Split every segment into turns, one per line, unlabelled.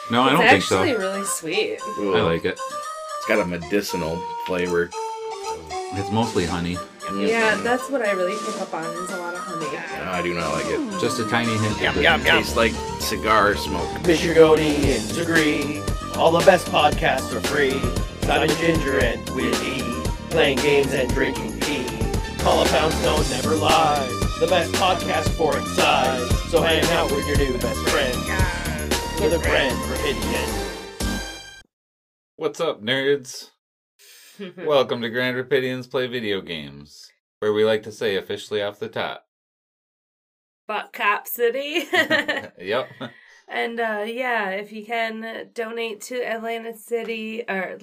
No, I
It's
don't think so.
actually really sweet.
Ooh,
I like it.
It's got a medicinal flavor.
It's mostly honey.
Yeah, that's what I really pick up on is a lot of honey.
No, I do not like it.
Just a tiny hint.
Yum,
of
yum,
bitterness.
tastes like cigar smoke.
Mr. Goldie and Degree. All the best podcasts are free. Simon Ginger and Willie. Playing games and drinking tea. Call a Poundstone never lies. The best podcast for its size. So hang out with your new best friend. With a friend for Rapidian.
What's up, nerds? Welcome to Grand Rapidians Play Video Games, where we like to say officially off the top.
Fuck Cop City.
Yep.
And yeah, if you can donate to Atlanta City or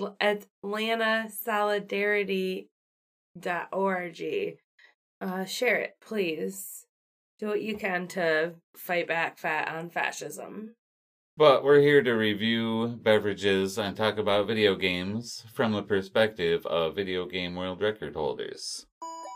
AtlantaSolidarity.org. Share it, please. Do what you can to fight back on fascism.
But we're here to review beverages and talk about video games from the perspective of video game world record holders.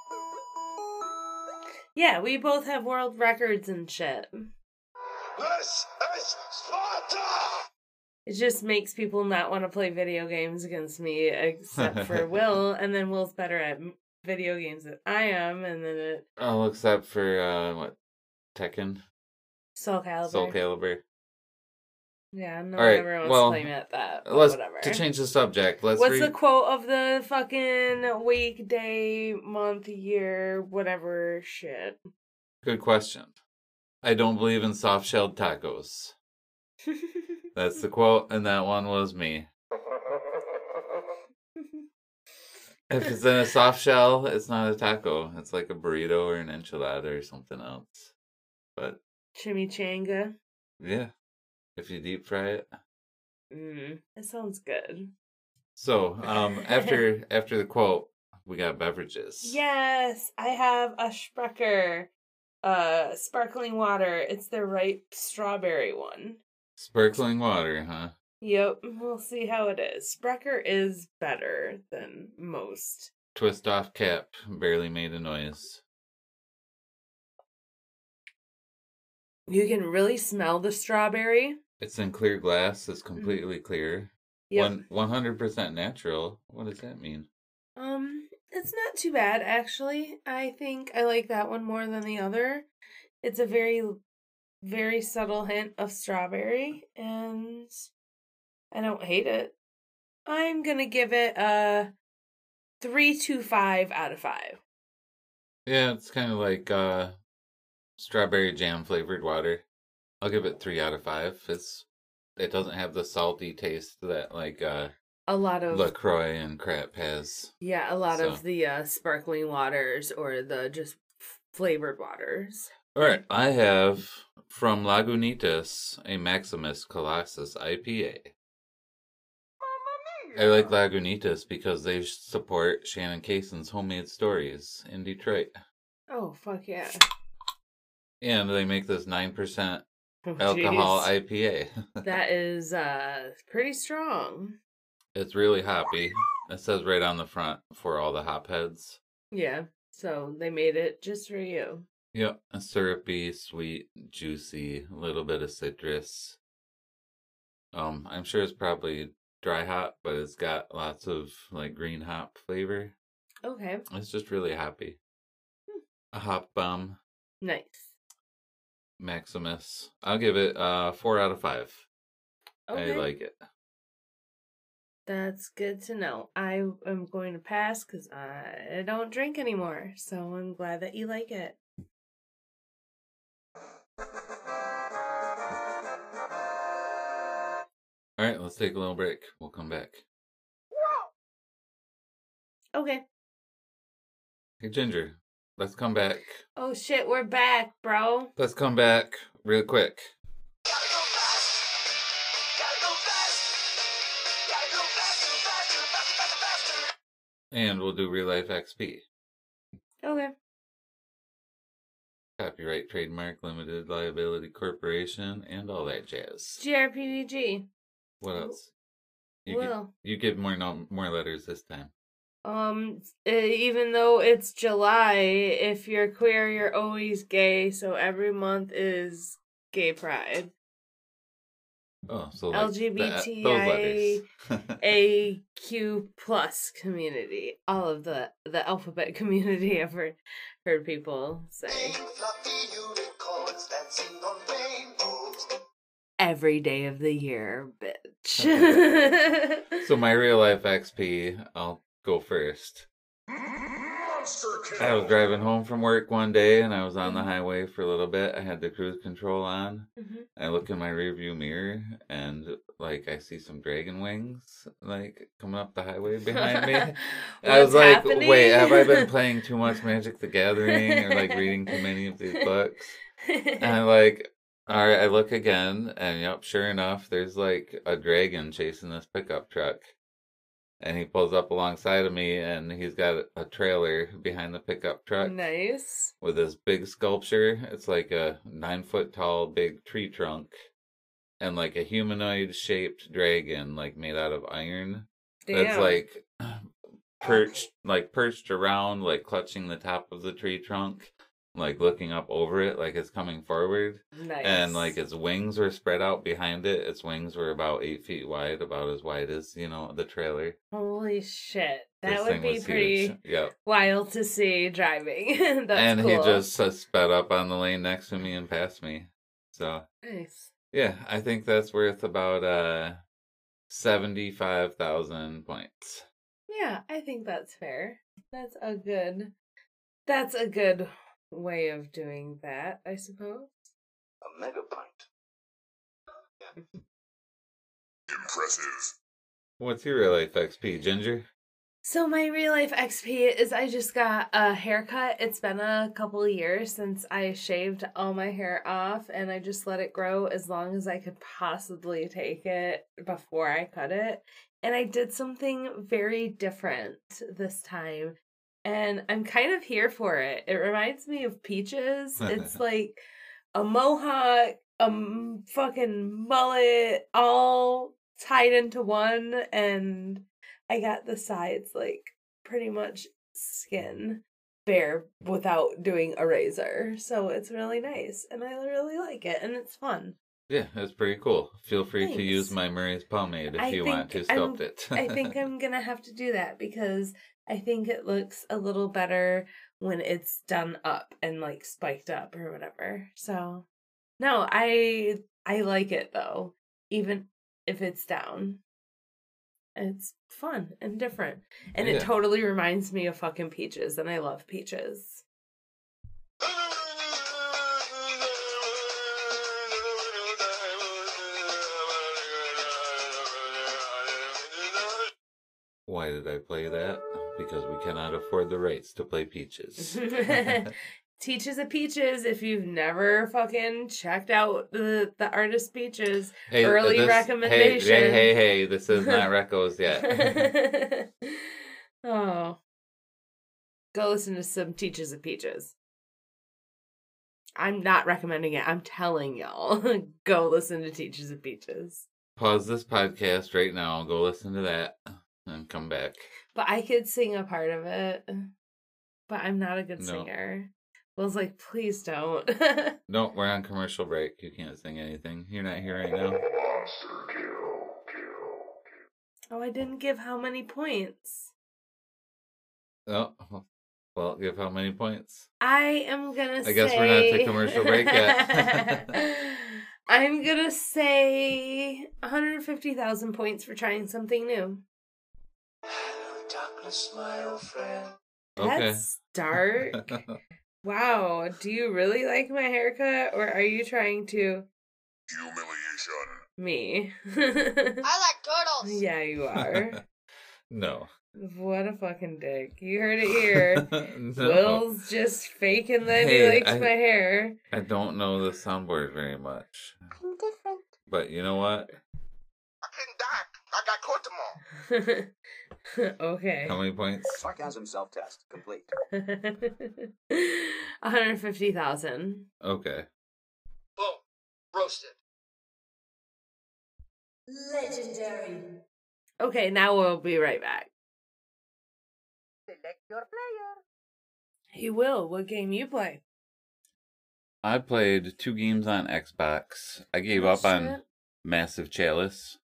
Yeah, we both have world records and shit.
This is Sparta!
It just makes people not want to play video games against me, except for Will, and then Will's better at video games than I am, and then it...
Oh, except for, Tekken?
Soul Calibur.
Soul Calibur.
Yeah, no
All
one
right,
ever wants
well,
to play me at that, but
Let's
whatever.
to change the subject. Let's
What's the quote of the fucking week, day, month, year, whatever shit?
Good question. I don't believe in soft-shelled tacos. That's the quote, and that one was me. If it's in a soft shell, it's not a taco. It's like a burrito or an enchilada or something else. But
Chimichanga.
yeah, if you deep fry it.
That sounds good.
So, after the quote, we got beverages.
Yes, I have a Sprecher sparkling water. It's the ripe strawberry one.
Sparkling water, huh?
Yep, we'll see how it is. Sprecher is better than most.
Twist off cap, barely made a noise.
You can really smell the strawberry.
It's in clear glass. It's completely clear.
Yep.
100% natural. What does that mean?
It's not too bad, actually. I think I like that one more than the other. It's a very, very subtle hint of strawberry, and I don't hate it. I'm gonna give it a 3.25 out of 5.
Yeah, it's kind of like strawberry jam flavored water. I'll give it 3 out of 5. It doesn't have the salty taste that like
A lot of
LaCroix and crap has.
yeah, a lot
So.
of the sparkling waters or the just flavored waters.
All right, I have from Lagunitas a Maximus Colossus IPA. I like Lagunitas because they support Shannon Cason's Homemade Stories in Detroit.
Oh fuck yeah!
And they make this 9%
Oh,
alcohol
jeez.
IPA.
That is pretty strong.
It's really hoppy. It says right on the front for all the hop heads.
Yeah, so they made it just for you.
Yep. Syrupy, sweet, juicy, a little bit of citrus. I'm sure it's probably dry hop, but it's got lots of like green hop flavor.
Okay,
It's just really hoppy. A hop bomb,
nice.
Maximus. I'll give it 4 out of 5.
Okay,
I like it.
that's good to know. I am going to pass because I don't drink anymore, so I'm glad that you like it.
All right, let's take a little break. We'll come back.
Okay.
Hey, Ginger, let's come back.
Oh shit, we're back, bro.
Let's come back real quick.
Gotta go fast! Gotta go fast! Gotta go faster, faster, faster, faster, faster!
And we'll do Real Life XP.
Okay.
Copyright, trademark, limited liability corporation, and all that jazz.
GRPDG.
What else?
Will.
You give more letters this time.
Even though it's July, if you're queer, you're always gay, so every month is gay pride.
Oh, so like those
LGBTIAQ
letters.
plus community. All of the alphabet community I've heard people say.
Pink fluffy unicorns dancing on rainbows.
Every day of the year, bitch.
So my real life XP, I'll go first.
Monster
I was driving home from work one day and I was on the highway for a little bit. I had the cruise control on.
Mhm.
I look in my rearview mirror and like I see some dragon wings like coming up the highway behind me. I was
What's
like,
happening?
wait, have I been playing too much Magic the Gathering or like reading too many of these books? And I'm like, all right, I look again and yep, sure enough, there's like a dragon chasing this pickup truck. And he pulls up alongside of me and he's got a trailer behind the pickup truck
Nice.
with this big sculpture. It's like a 9-foot tall big tree trunk and like a humanoid shaped dragon like made out of iron.
Damn.
That's like perched around, like clutching the top of the tree trunk, like looking up over it like it's coming forward.
Nice.
And like its wings were spread out behind it. Its wings were about 8 feet wide, about as wide as, the trailer.
Holy shit. That
This
would
thing
be
was
pretty
huge. Yep.
wild to see driving. That's
And
cool.
he just sped up on the lane next to me and passed me. So
Nice.
yeah, I think that's worth about 75,000 points.
Yeah, I think that's fair. That's a good way of doing that, I suppose.
A megapint. Impressive.
What's your real life XP, Ginger?
So my real life XP is I just got a haircut. It's been a couple of years since I shaved all my hair off and I just let it grow as long as I could possibly take it before I cut it. And I did something very different this time. And I'm kind of here for it. It reminds me of Peaches. It's like a mohawk, fucking mullet, all tied into one, and I got the sides like pretty much skin bare without doing a razor. So it's really nice, and I really like it, and it's fun.
Yeah, that's pretty cool. Feel free to
Thanks.
use my Murray's pomade if you want to sculpt it.
I think I'm gonna have to do that because I think it looks a little better when it's done up and like spiked up or whatever. So no, I like it though, even if it's down. It's fun and different. And
Yeah.
it totally reminds me of fucking Peaches, and I love Peaches.
Why did I play that? Because we cannot afford the rights to play Peaches.
Teaches of Peaches, if you've never fucking checked out the artist Peaches,
Hey,
early recommendation.
Hey, this is not Recos yet.
Oh. Go listen to some Teaches of Peaches. I'm not recommending it. I'm telling y'all. Go listen to Teaches of Peaches.
Pause this podcast right now, go listen to that, and come back.
But I could sing a part of it. But I'm not a good
No.
singer. Will's like, please don't.
No, we're on commercial break. You can't sing anything. You're not here right now.
Monster kill.
Oh, I didn't give how many points.
Oh, well, give how many points?
I am gonna say...
I guess we're not to commercial break yet.
I'm gonna say 150,000 points for trying something new.
Hello, darkness, my old friend.
Okay.
That's dark. Wow, do you really like my haircut, or are you trying to...
Humiliation.
Me.
I like turtles.
Yeah, you are.
No.
What a fucking dick. You heard it here.
No.
Will's just faking that he
Hey,
likes my hair.
I don't know the soundboard very much.
I'm different.
But you know what?
I couldn't die. I got caught tomorrow.
Okay.
How many points?
Sarcasm self-test complete.
150,000.
Okay.
Boom. Roasted.
Legendary.
Okay, now we'll be right back.
Select your player.
He will. What game you play?
I played 2 games on Xbox. I gave
Oh,
up on
shit.
Massive Chalice.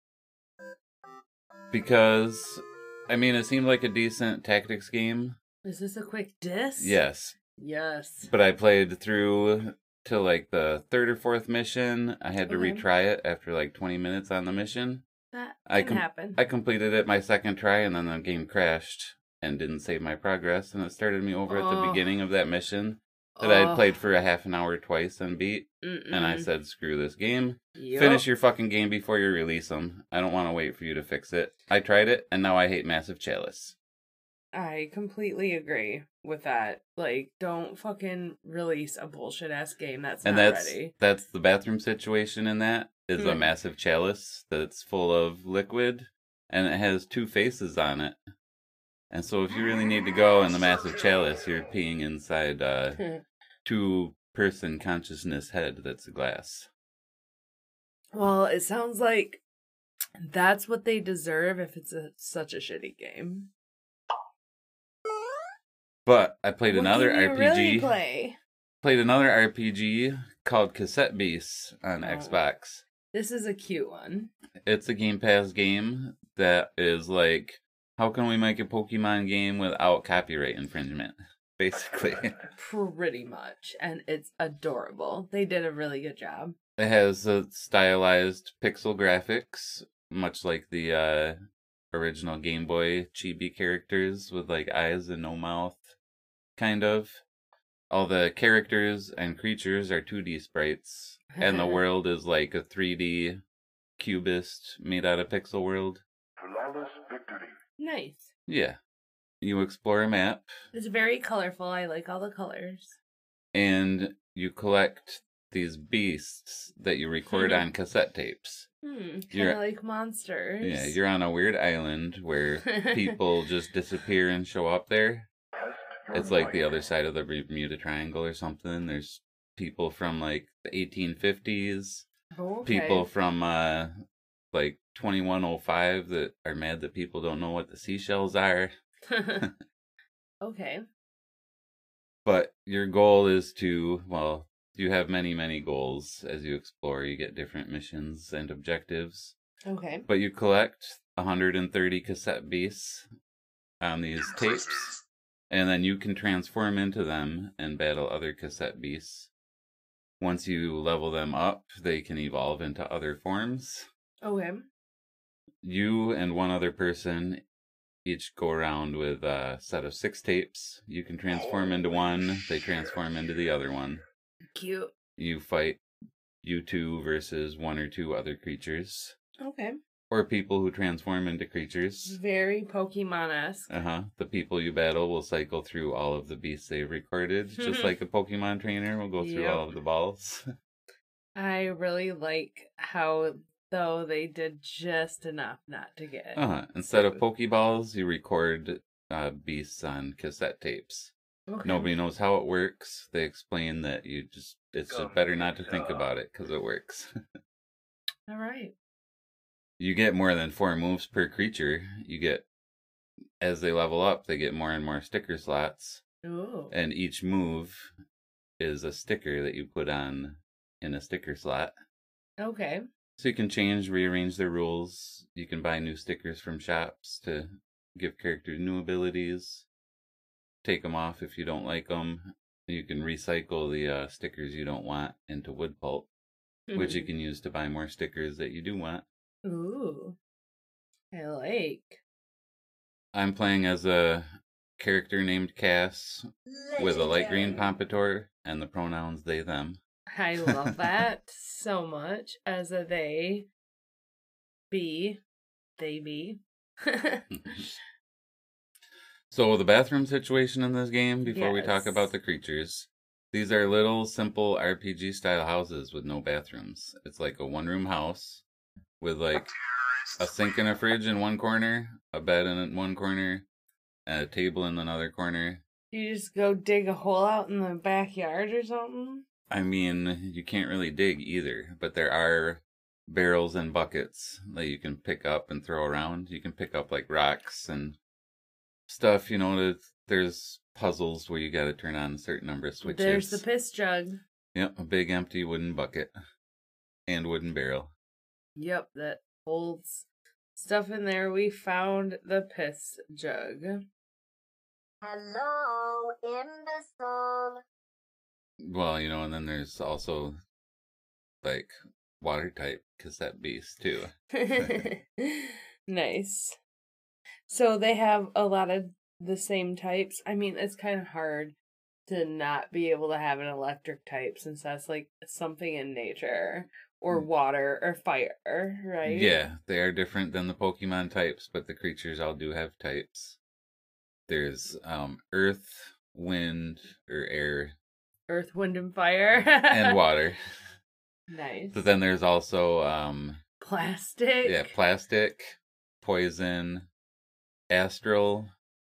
Because, I mean, it seemed like a decent tactics game.
Is this a quick diss?
Yes.
Yes.
But I played through to like the third or fourth mission. I had to
Okay.
retry it after like 20 minutes on the mission.
That
I
can happen.
I completed it my second try, and then the game crashed and didn't save my progress, and it started me over at the
Oh.
beginning of that mission that I had played for a half an hour twice and beat.
Mm-mm.
And I said, screw this game.
Yup.
Finish your fucking game before you release them. I don't want to wait for you to fix it. I tried it, and now I hate Massive Chalice.
I completely agree with that. Like, don't fucking release a bullshit ass game that's
And
not
that's
ready.
that's the bathroom situation in that is a
Hmm.
massive chalice that's full of liquid, and it has two faces on it. And so if you really need to go in the massive chalice, you're peeing inside two-person consciousness head that's a glass.
Well, it sounds like that's what they deserve if it's such a shitty game.
But I played
What
another
game you really
RPG.
play?
Played another RPG called Cassette Beasts on
Oh.
Xbox.
This is a cute one.
It's a Game Pass game that is like, how can we make a Pokemon game without copyright infringement? Basically.
Pretty much. And it's adorable. They did a really good job.
It has stylized pixel graphics, much like the original Game Boy chibi characters with like eyes and no mouth, kind of. All the characters and creatures are 2D sprites, and the world is like a 3D cubist made out of pixel world.
Nice.
Yeah. You explore a map,
It's very colorful. I like all the colors.
and you collect these beasts that you record on cassette tapes.
Kind
You're-
of like monsters.
Yeah, you're on a weird island where people just disappear and show up there. It's like the other side of the Bermuda Triangle or something. There's people from like the 1850s,
Okay.
people from like 2105 that are mad that people don't know what the seashells are.
Okay.
But your goal is to, well, you have many, many goals as you explore. You get different missions and objectives.
Okay.
But you collect 130 cassette beasts on these tapes, and then you can transform into them and battle other cassette beasts. Once you level them up, they can evolve into other forms.
Okay.
You and one other person each go around with a set of 6 tapes. You can transform into one, they transform into the other one.
Cute.
You fight you two versus one or two other creatures.
Okay.
Or people who transform into creatures.
Very Pokemon-esque.
The people you battle will cycle through all of the beasts they've recorded, just like a Pokemon trainer will go through
Yep.
all of the balls.
I really like how, though, they did just enough not to get.
Instead of
sued.
Pokeballs, you record beasts on cassette tapes.
Okay.
Nobody knows how it works. They explain that it's just better not to think about it because it works.
All right.
You get more than 4 moves per creature. You get, as they level up, they get more and more sticker slots.
Ooh.
And each move is a sticker that you put on in a sticker slot.
Okay.
So you can rearrange their rules. You can buy new stickers from shops to give characters new abilities. Take them off if you don't like them. You can recycle the stickers you don't want into wood pulp, which you can use to buy more stickers that you do want.
Ooh. I like.
I'm playing as a character named Cass with a light green pompadour and the pronouns they, them.
I love that so much. As a they be.
So the bathroom situation in this game, before we talk
Yes.
about the creatures, these are little simple RPG style houses with no bathrooms. It's like a 1-room house with like a sink and a fridge in one corner, a bed in one corner, and a table in another corner.
You just go dig a hole out in the backyard or something?
I mean, you can't really dig either, but there are barrels and buckets that you can pick up and throw around. You can pick up like rocks and stuff, there's puzzles where you gotta turn on a certain number of switches.
There's the piss jug.
Yep, a big empty wooden bucket and wooden barrel.
Yep, that holds stuff in there. We found the piss jug.
Hello, imbecile.
Well, and then there's also like water type cassette beasts too.
Nice. So they have a lot of the same types. I mean, it's kind of hard to not be able to have an electric type since that's like something in nature or water or fire, right?
Yeah, they are different than the Pokemon types, but the creatures all do have types. There's earth, wind, or air,
Earth, wind, and fire.
and water.
Nice.
But then there's also
Plastic.
plastic, poison, astral,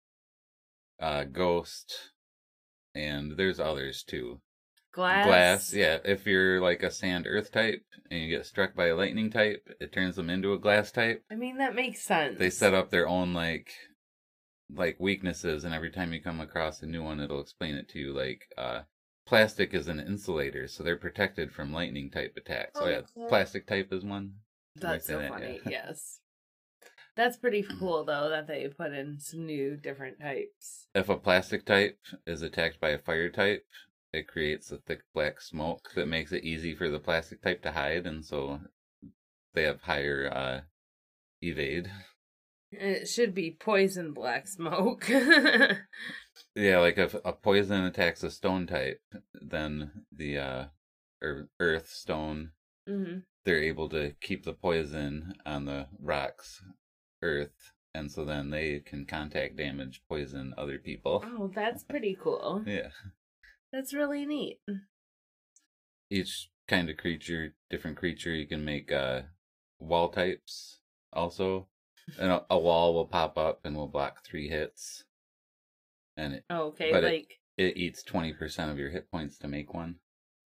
ghost, and there's others too.
Glass.
Yeah. If you're like a sand earth type and you get struck by a lightning type, it turns them into a glass type.
I mean, that makes sense.
They set up their own like weaknesses, and every time you come across a new one, it'll explain it to you. Like plastic is an insulator, so they're protected from lightning type attacks. So yeah, plastic type is one.
That's so funny. Yeah. Yes. That's pretty cool, though, that they put in some new different types.
If a plastic type is attacked by a fire type, it creates a thick black smoke that makes it easy for the plastic type to hide, and so they have higher evade.
It should be poison black smoke.
Yeah, like if a poison attacks a stone type, then the earth, stone, they're able to keep the poison on the rocks, earth, and so then they can contact damage, poison other people.
Oh, that's pretty cool.
Yeah.
That's really neat.
Each kind of creature, different creature, you can make wall types also. And a wall will pop up and will block 3 hits. And it eats 20% of your hit points to make one.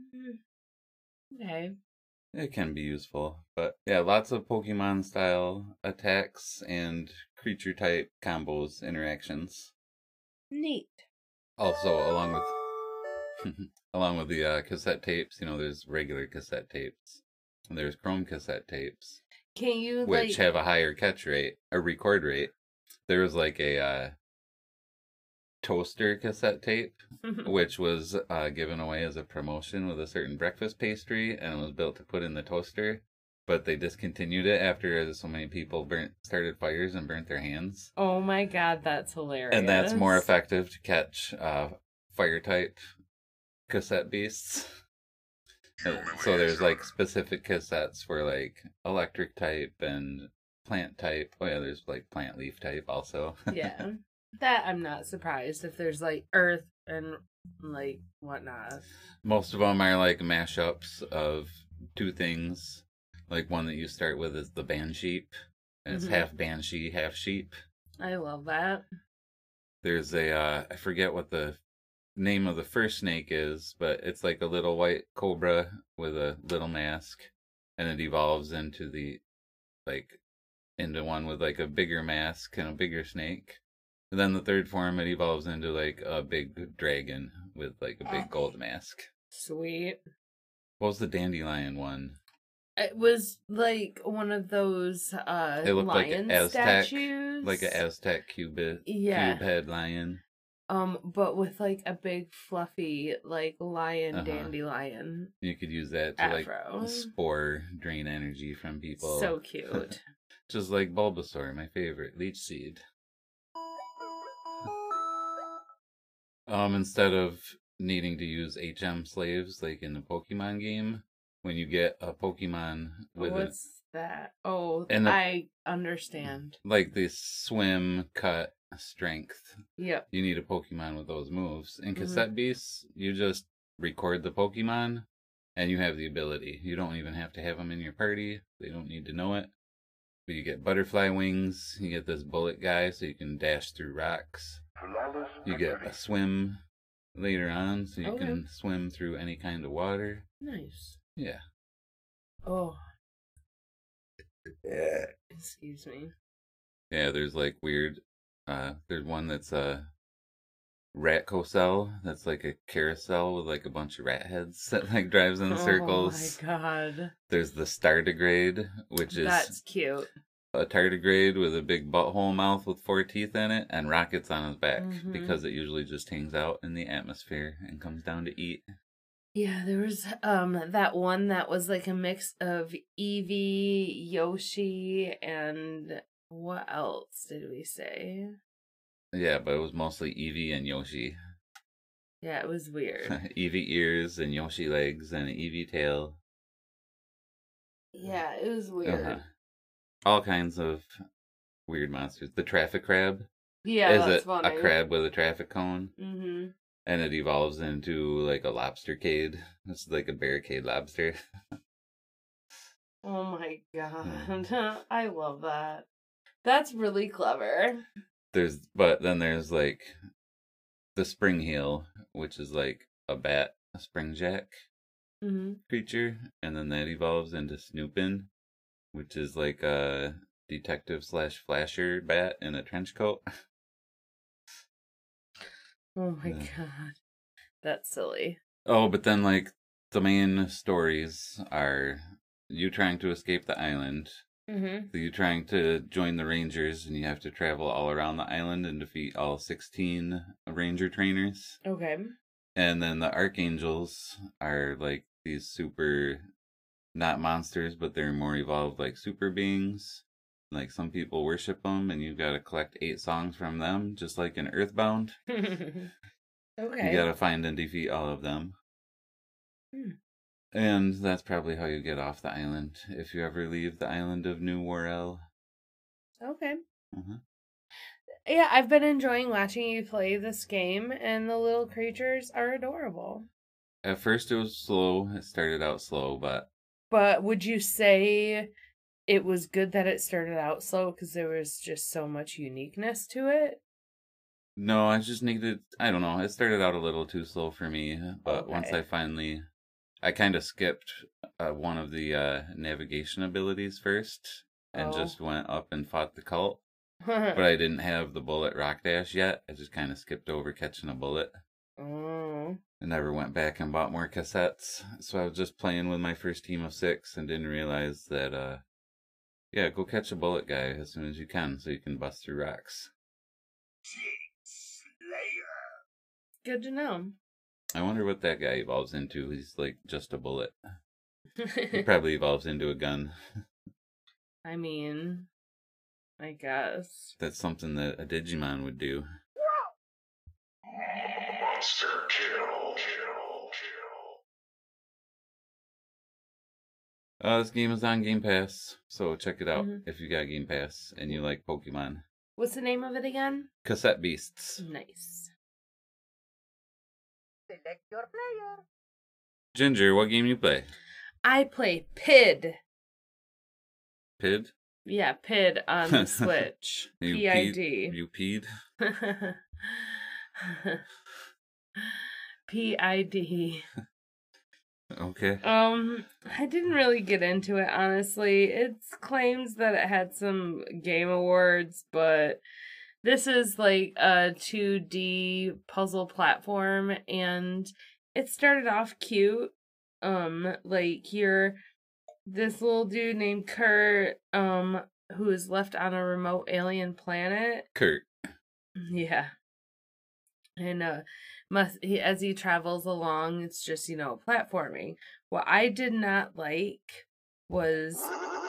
Okay.
It can be useful. But yeah, lots of Pokemon style attacks and creature type combos, interactions.
Neat.
Also, along with the cassette tapes, there's regular cassette tapes. And there's chrome cassette tapes.
Can you
which have a higher catch rate, or record rate. There was like a toaster cassette tape, which was given away as a promotion with a certain breakfast pastry, and it was built to put in the toaster. But they discontinued it after so many people started fires and burnt their hands.
Oh my god, that's hilarious!
And that's more effective to catch fire type cassette beasts. So there's like specific cassettes for like electric type and plant type. Oh yeah, there's like plant leaf type also.
Yeah. That I'm not surprised if there's like earth and like whatnot.
Most of them are like mashups of 2 things. Like one that you start with is the Bansheep. And it's half Banshee, half sheep.
I love that.
There's I forget what the name of the first snake is, but it's like a little white cobra with a little mask, and it evolves into into one with like a bigger mask and a bigger snake. And then the third form, it evolves into like a big dragon with like a big gold mask.
Sweet.
What was the dandelion one?
It was like one of those
it looked
lion
like an Aztec,
statues.
like an Aztec cube head lion.
But with like a big fluffy like lion dandelion.
You could use that to
afro.
Like spore drain energy from people.
So cute.
Just like Bulbasaur, my favorite, Leech Seed. Instead of needing to use HM slaves like in the Pokemon game, when you get a Pokemon with
what's that? Oh, I understand.
Like the swim, cut, strength.
Yep.
You need a Pokemon with those moves. In Cassette Beasts, you just record the Pokemon and you have the ability. You don't even have to have them in your party. They don't need to know it. But you get butterfly wings. You get this bullet guy so you can dash through rocks. You get a swim later on so you can swim through any kind of water.
Nice.
Yeah.
Oh. Excuse me.
Yeah, there's like weird there's one that's rat carousel. That's like a carousel with like a bunch of rat heads that like drives in circles.
Oh my god.
There's the Stardegrade, which is
That's cute.
a tardigrade with a big butthole mouth with 4 teeth in it and rockets on his back
Mhm.
because it usually just hangs out in the atmosphere and comes down to eat.
Yeah, there was that one that was like a mix of Eevee, Yoshi, and what else did we say?
Yeah, but it was mostly Eevee and Yoshi.
Yeah, it was weird.
Eevee ears and Yoshi legs and an Eevee tail.
Yeah, it was weird.
Uh-huh. All kinds of weird monsters. The traffic crab
Yeah,
is
that's
it
funny.
a crab with a traffic cone?
Mm-hmm.
And it evolves into like a lobstercade. It's like a barricade lobster.
Oh my god. I love that. That's really clever.
But then there's like the spring heel, which is like a bat, a springjack
Mm-hmm.
creature, and then that evolves into Snoopin, which is like a detective / flasher bat in a trench coat.
Oh my
Yeah.
god. That's silly.
Oh, but then like the main stories are you trying to escape the island.
Mm-hmm.
So you trying to join the Rangers, and you have to travel all around the island and defeat all 16 Ranger trainers.
Okay.
And then the Archangels are like these super, not monsters, but they're more evolved like super beings. Like some people worship them, and you've got to collect 8 songs from them, just like in Earthbound.
Okay.
You got to find and defeat all of them.
Hmm.
And that's probably how you get off the island, if you ever leave the island of New Worrell.
Okay.
Uh-huh.
Yeah, I've been enjoying watching you play this game, and the little creatures are adorable.
At first it was slow. It started out slow, but
But would you say it was good that it started out slow because there was just so much uniqueness to it?
no, I just needed, I don't know, it started out a little too slow for me, but once
Okay.
I kind of skipped one of the navigation abilities first and
Oh.
just went up and fought the cult. But I didn't have the bullet rock dash yet. I just kind of skipped over catching a bullet.
Oh.
I never went back and bought more cassettes. So I was just playing with my first team of 6 and didn't realize that, yeah, go catch a bullet guy as soon as you can so you can bust through rocks.
Good to know.
I wonder what that guy evolves into. He's like just a bullet. He probably evolves into a gun.
I mean, I guess.
That's something that a Digimon would do.
Monster kill.
This game is on Game Pass, so check it out
Mhm.
if you got Game Pass and you like Pokemon.
What's the name of it again?
Cassette Beasts.
Nice.
Select your player.
Ginger, what game you play?
I play PID.
PID?
Yeah, PID on the Switch.
You
PID.
You peed?
PID.
Okay.
I didn't really get into it, honestly. It claims that it had some game awards, but this is like a 2D puzzle platform, and it started off cute. Like you're this little dude named Kurt, who is left on a remote alien planet.
Kurt.
Yeah. And as he travels along, it's just, platforming. What I did not like was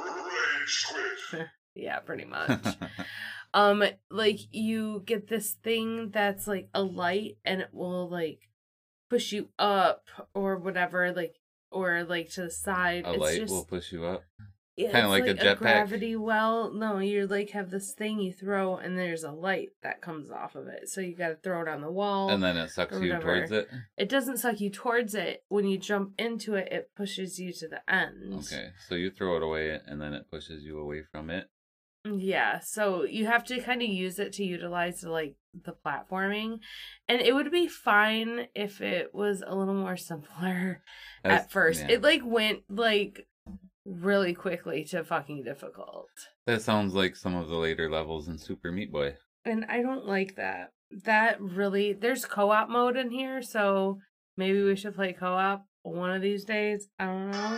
yeah, pretty much. Like you get this thing that's like a light and it will like push you up or whatever, like or like to the side.
A
It's
light
just
will push you up.
yeah,
Kinda
it's
like a jetpack?
gravity well. No, you like have this thing you throw and there's a light that comes off of it. So you gotta throw it on the wall.
And then it sucks
or
you
whatever.
towards it.
It doesn't suck you towards it. When you jump into it, it pushes you to the end.
Okay. So you throw it away and then it pushes you away from it.
Yeah, so you have to kind of use it to utilize like the platforming. And it would be fine if it was a little more simpler at first.
Yeah.
It like went like really quickly to fucking difficult.
That sounds like some of the later levels in Super Meat Boy.
And I don't like that. there's co-op mode in here, so maybe we should play co-op one of these days. I don't know.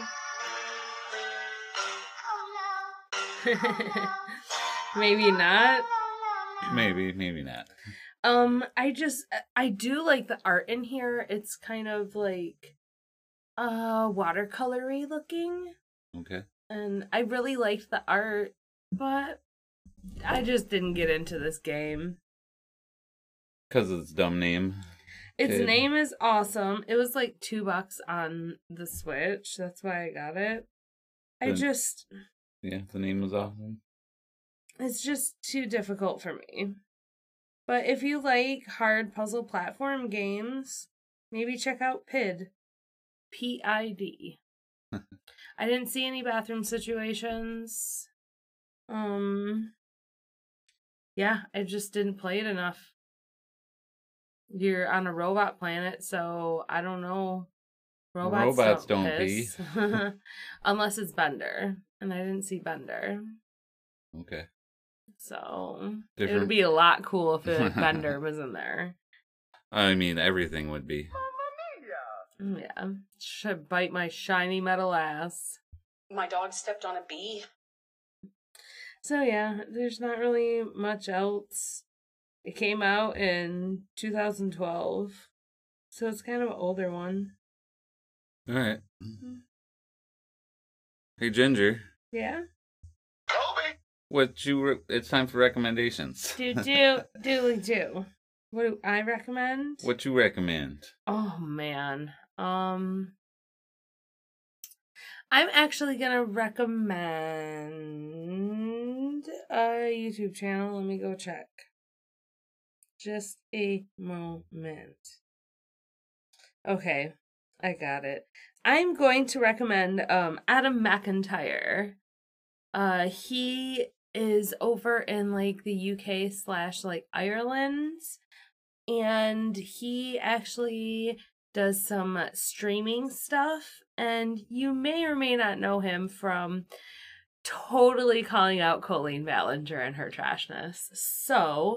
Maybe not.
Maybe not.
I do like the art in here. It's kind of like watercolory looking.
Okay.
And I really liked the art, but I just didn't get into this game.
Because of its dumb name.
Its name is awesome. It was like $2 on the Switch. That's why I got it.
Yeah, the name was awesome.
It's just too difficult for me. But if you like hard puzzle platform games, maybe check out PID. P-I-D. I didn't see any bathroom situations. Yeah, I just didn't play it enough. You're on a robot planet, so I don't know.
Robots don't
piss. Unless it's Bender. And I didn't see Bender.
Okay.
So it would be a lot cool if Bender was in there.
I mean, everything would be.
Yeah. Should bite my shiny metal ass.
My dog stepped on a bee.
So yeah, there's not really much else. It came out in 2012. So it's kind of an older one.
All right. Hey, Ginger.
Yeah?
It's time for recommendations.
Do. What do I recommend?
What you recommend?
Oh man. I'm actually gonna recommend a YouTube channel. Let me go check. Just a moment. Okay, I got it. I'm going to recommend Adam McIntyre. He is over in like the UK / like Ireland, and he actually does some streaming stuff, and you may or may not know him from totally calling out Colleen Ballinger and her trashness. So,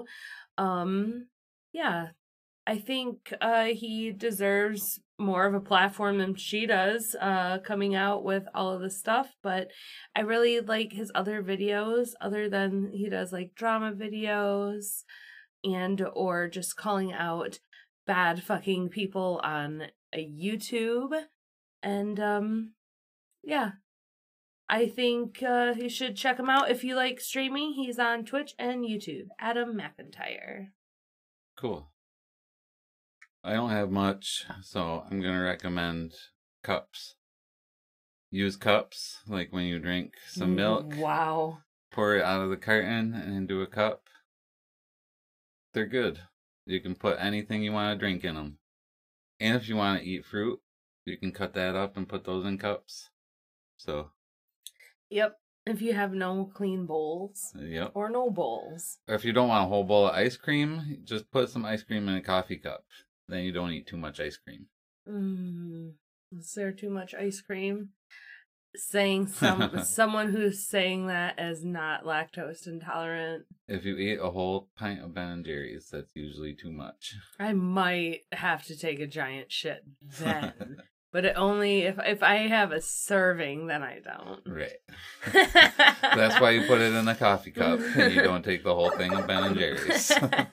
yeah, I think he deserves more of a platform than she does, coming out with all of this stuff, but I really like his other videos, other than he does like drama videos and or just calling out bad fucking people on YouTube. And yeah, I think you should check him out if you like streaming. He's on Twitch and YouTube. Adam McIntyre.
Cool. I don't have much, so I'm going to recommend cups. Use cups, like when you drink some milk.
Wow.
Pour it out of the carton and into a cup. They're good. You can put anything you want to drink in them. And if you want to eat fruit, you can cut that up and put those in cups. So.
Yep. If you have no clean bowls.
Yep.
Or no bowls.
Or if you don't want a whole bowl of ice cream, just put some ice cream in a coffee cup. Then you don't eat too much ice cream.
Is there too much ice cream? Saying someone who's saying that as not lactose intolerant.
If you eat a whole pint of Ben & Jerry's, that's usually too much.
I might have to take a giant shit then. But it only if I have a serving, then I don't.
Right. That's why you put it in a coffee cup and you don't take the whole thing of Ben & Jerry's.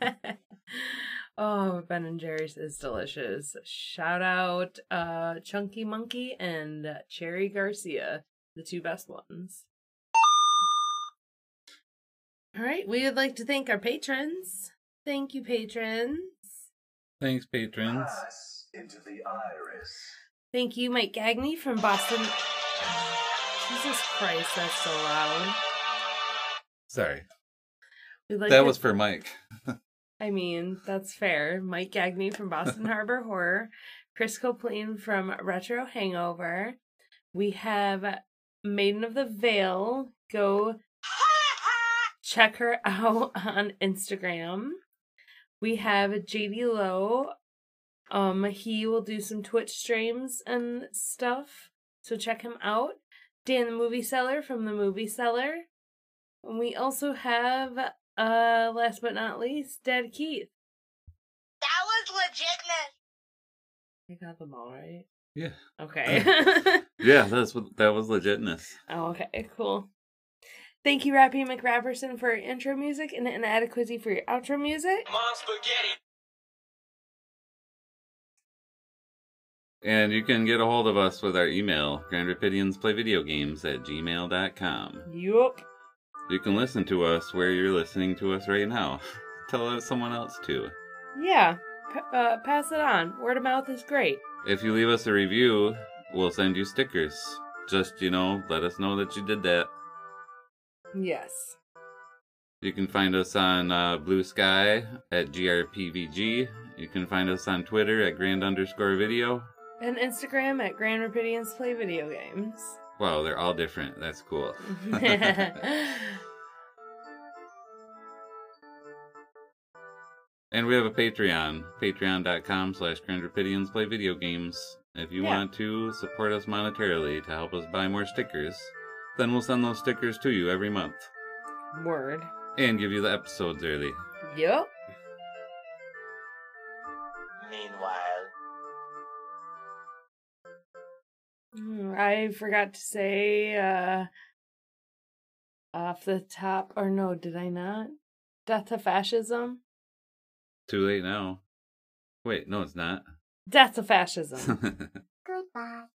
Oh, Ben & Jerry's is delicious. Shout out Chunky Monkey and Cherry Garcia, the two best ones. All right, we would like to thank our patrons. Thank you, patrons.
Thanks, patrons.
Into the iris.
Thank you, Mike Gagney from Boston. Jesus Christ, that's so loud.
Sorry.
Like
that was for Mike.
I mean, that's fair. Mike Gagney from Boston Harbor Horror. Chris Copleen from Retro Hangover. We have Maiden of the Veil. Go check her out on Instagram. We have JD Lowe. He will do some Twitch streams and stuff, so check him out. Dan the Movie Seller from The Movie Seller. And we also have, last but not least, Dad Keith.
legitness.
You got them all right.
Yeah.
Okay.
Yeah, that was legitness.
Oh, okay, cool. Thank you, Rappy McRapperson, for your intro music and Inadequacy for your outro music.
Mom spaghetti.
And you can get a hold of us with our email, GrandRapidiansPlayVideoGames@gmail.com.
Yup.
You can listen to us where you're listening to us right now. Tell someone else too.
Yeah. Pass it on. Word of mouth is great.
If you leave us a review, we'll send you stickers. Just, let us know that you did that.
Yes.
You can find us on Blue Sky at GRPVG. You can find us on Twitter at Grand_video.
And Instagram at Grand Rapidians Play Video Games.
Wow, they're all different. That's cool. And we have a Patreon, patreon.com/GrandRapidiansPlayVideoGames. If you want to support us monetarily to help us buy more stickers, then we'll send those stickers to you every month.
Word.
And give you the episodes early.
Yup.
Meanwhile,
I forgot to say off the top, or no, did I not? Death to fascism.
Too late now. Wait, no, it's not.
Death to fascism.
Goodbye.